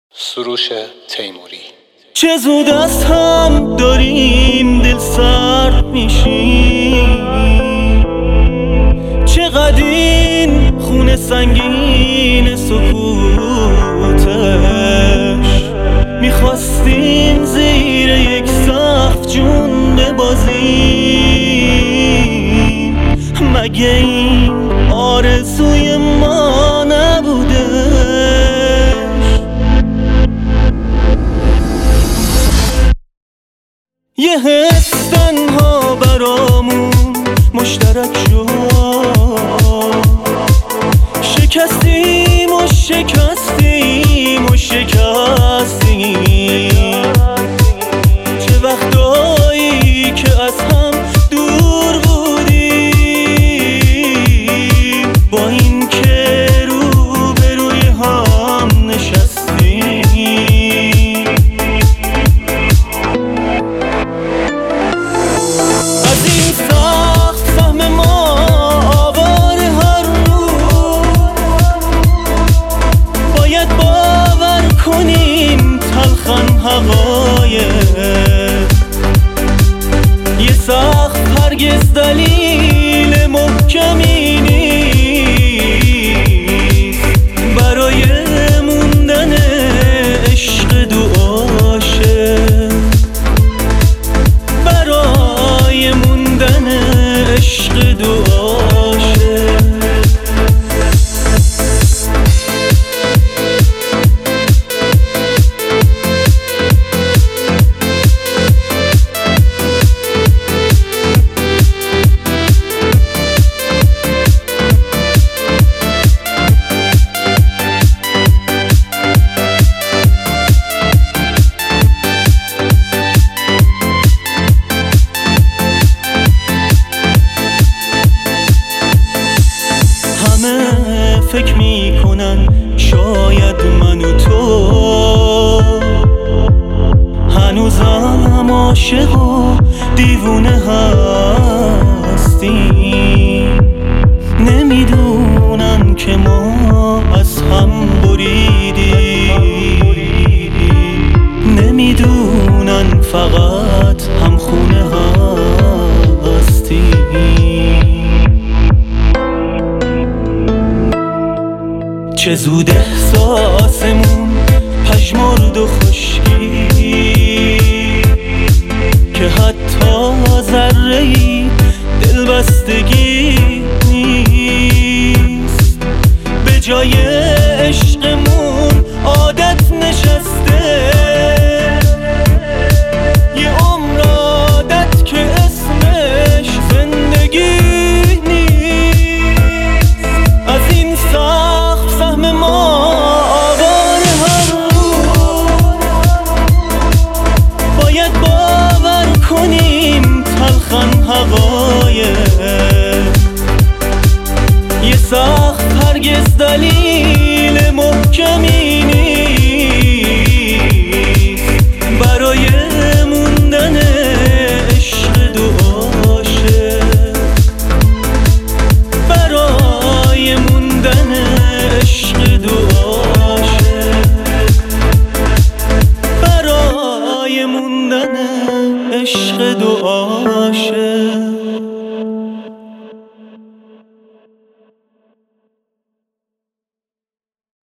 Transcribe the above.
سروش تیموری. چه زود از هم داریم دل سرد میشیم، چقدر این خونه سنگین سکوتش، میخواستیم زیر یک سقف جون ببازیم، مگه این آرزوی ما نبوده؟ یه حس تنها برامون مشترک شد، شکستیم و شکستیم و شکستیم، چه وقتایی که از هم دور بودیم، با این که روبروی هم نشستیم. از این سخت فهم ما آوار هر روز، باید باور کنیم تلخن حقایق، یه سقف هرگز دلیل محکمی نیست برای موندن عشق دعاشه، برای موندن عشق دعاشه. فکر میکنن شاید من و تو هنوزم عاشق و دیوونه هستیم، نمیدونن که ما از هم بریدیم، نمیدونن فقط هم خونه هستیم. چه زود احساسمون